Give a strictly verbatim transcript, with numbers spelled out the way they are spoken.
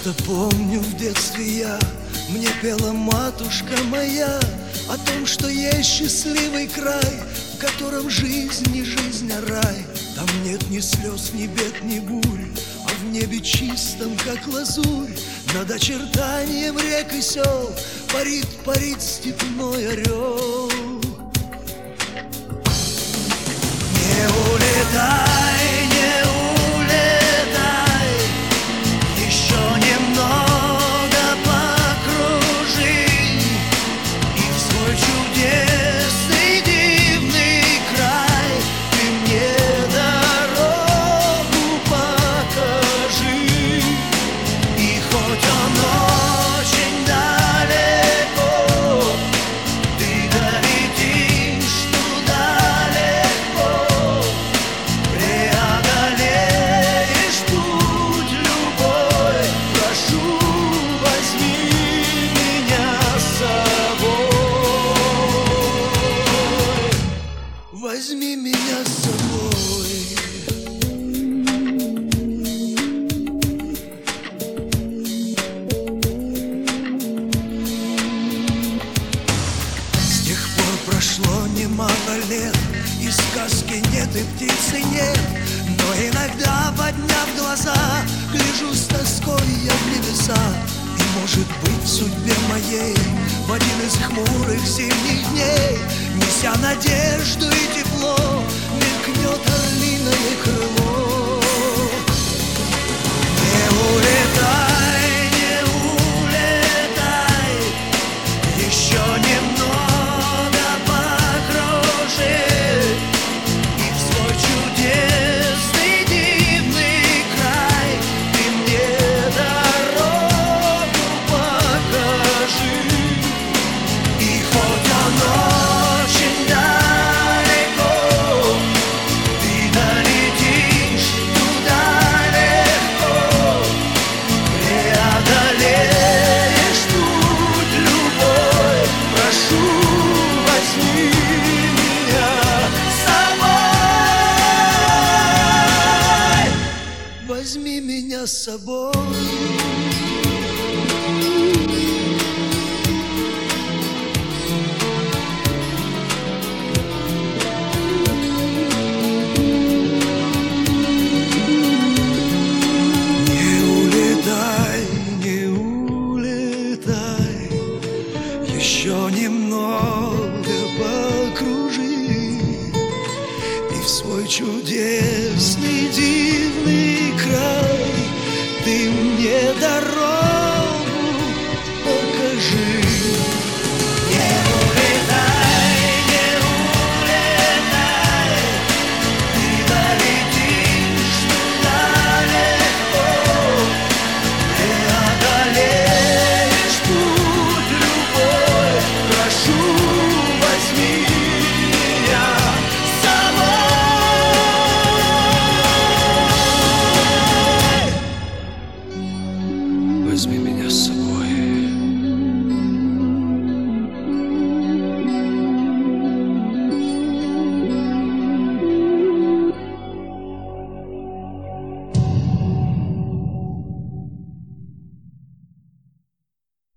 Что-то помню в детстве я, мне пела матушка моя о том, что есть счастливый край, в котором жизнь не жизнь, а рай. Там нет ни слез, ни бед, ни бурь, а в небе чистом, как лазурь, над очертанием рек и сел парит, парит степной орел. Не улетай, не улетай, еще немного покружи, и в свой чудесный дивный край ты мне дорогу покажи. И хоть он очень далеко, ты долетишь туда легко, преодолеешь путь любой. Прошу, возьми меня с собой, возьми меня с собой. С тех пор прошло немало лет, и сказки нет, и птицы нет, но иногда, подняв глаза, гляжу с тоской я в небеса. И, может быть, в судьбе моей в один из хмурых зимних дней, неся надежду и тепло, мелькнет орлиное крыло. Не улетай, не улетай, еще немного покружи, и в свой чудесный дивный край ты мне дорогу покажи. И хоть он очень далеко, ты долетишь туда легко, преодолеешь путь любой. Прошу, возьми меня с собой, возьми меня с собой. Не улетай, не улетай, еще немного покружи, и в свой чудесный дивный край ты мне дорогу покажи. Не улетай, не улетай, ты долетишь туда легко, преодолеешь путь любой. Прошу, возьми меня с собой, возьми меня с собой.